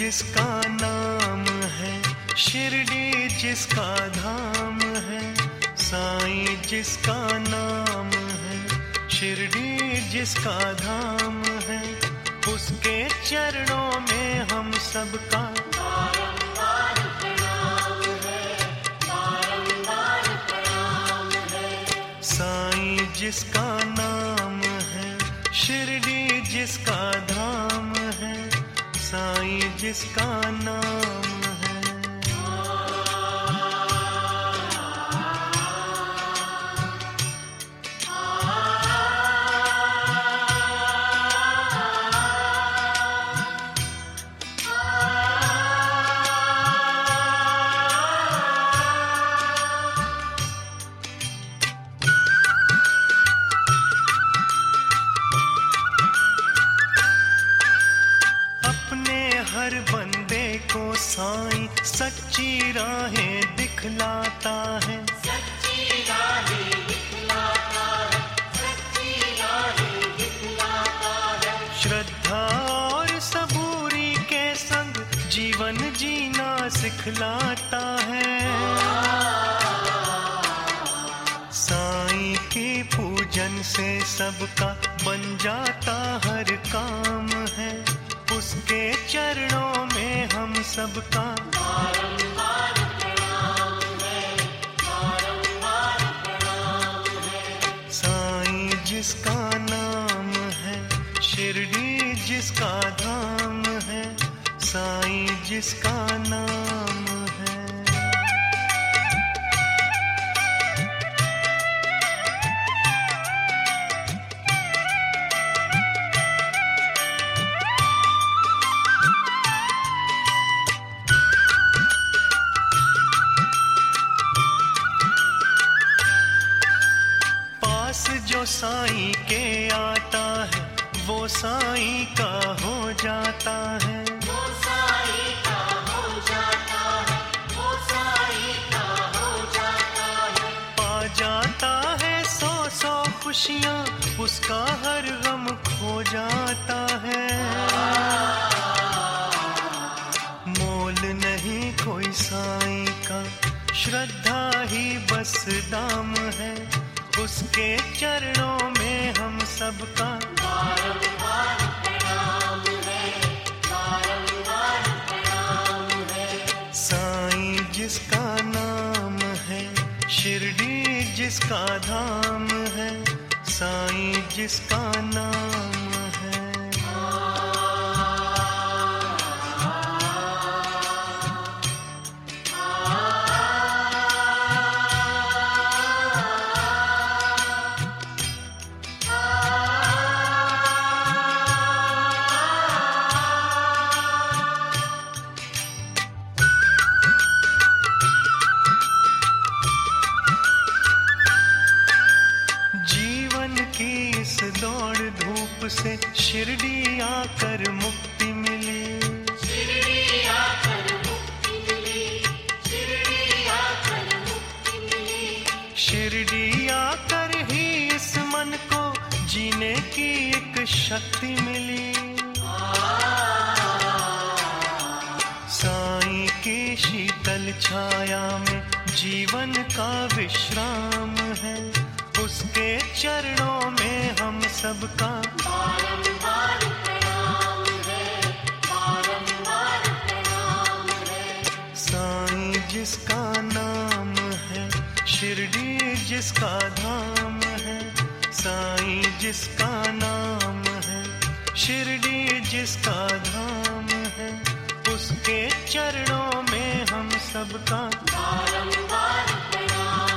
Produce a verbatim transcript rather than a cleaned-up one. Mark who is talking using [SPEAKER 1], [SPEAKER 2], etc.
[SPEAKER 1] जिसका नाम है, शिरडी जिसका धाम है, साईं जिसका नाम है, शिरडी जिसका धाम है, उसके चरणों में हम सबका बारंबार प्रणाम है, बारंबार प्रणाम है। साईं जिसका नाम है, शिरडी जिसका धाम है, साईं जिसका नाम है। हर बंदे को साईं सच्ची राहें दिखलाता है, सच्ची राहें दिखलाता है, सच्ची राहें दिखलाता है। श्रद्धा और सबूरी के संग जीवन जीना सिखलाता है। साईं के पूजन से सबका बन जाता हर काम है, उसके चरणों में हम सबका बारंबार प्रणाम है, बारंबार प्रणाम है। साईं जिसका नाम है, शिरडी जिसका धाम है, साईं जिसका नाम है। जो साईं के आता है वो साईं का हो जाता है, वो साईं का हो जाता है, वो साईं का हो जाता है। पा जाता है सौ सौ खुशियाँ, उसका हर गम खो जाता है। मोल नहीं कोई साईं का, श्रद्धा ही बस दाम है, उसके चरणों में हम सबका बारंबार प्रणाम है, बारंबार प्रणाम है। साईं जिसका नाम है, शिरडी जिसका धाम है, साईं जिसका नाम है। दौड़ धूप से शिरडी आकर मुक्ति मिली, शिरडी आकर मुक्ति मिली, शिरडी आकर मुक्ति मिली। शिरडी आकर ही इस मन को जीने की एक शक्ति मिली। साईं की शीतल छाया में जीवन का विश्राम है, उसके चरणों में हम सबका बारंबार प्रणाम है, बारंबार प्रणाम है। साईं जिसका नाम है, शिरडी जिसका धाम है, साईं जिसका नाम है, शिरडी जिसका धाम है, उसके चरणों में हम सबका बारंबार प्रणाम